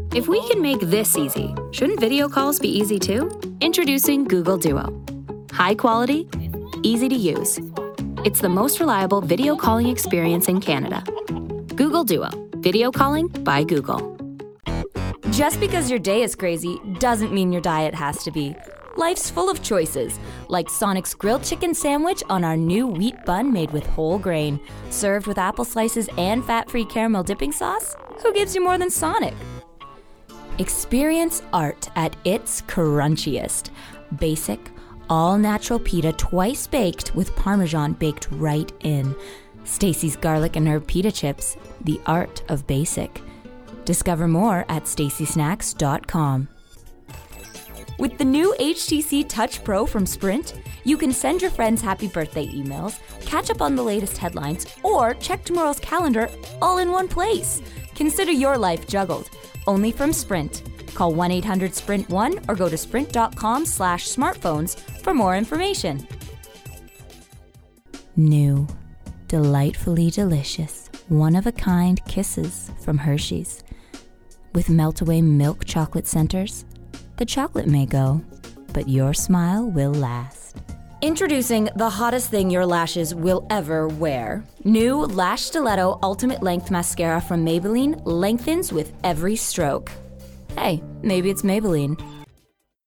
If we can make this easy, shouldn't video calls be easy too? Introducing Google Duo. High quality, easy to use. It's the most reliable video calling experience in Canada. Google Duo. Video calling by Google. Just because your day is crazy doesn't mean your diet has to be. Life's full of choices, like Sonic's grilled chicken sandwich on our new wheat bun made with whole grain. Served with apple slices and fat-free caramel dipping sauce? Who gives you more than Sonic? Experience art at its crunchiest. Basic, all-natural pita twice baked with Parmesan baked right in. Stacy's garlic and herb pita chips, the art of basic. Discover more at stacysnacks.com. With the new HTC Touch Pro from Sprint, you can send your friends happy birthday emails, catch up on the latest headlines, or check tomorrow's calendar all in one place. Consider your life juggled. Only from Sprint. Call 1-800-SPRINT1 or go to sprint.com/smartphones for more information. New, delightfully delicious, one-of-a-kind kisses from Hershey's. With melt-away milk chocolate centers, the chocolate may go, but your smile will last. Introducing the hottest thing your lashes will ever wear. New Lash Stiletto Ultimate Length Mascara from Maybelline lengthens with every stroke. Hey, maybe it's Maybelline.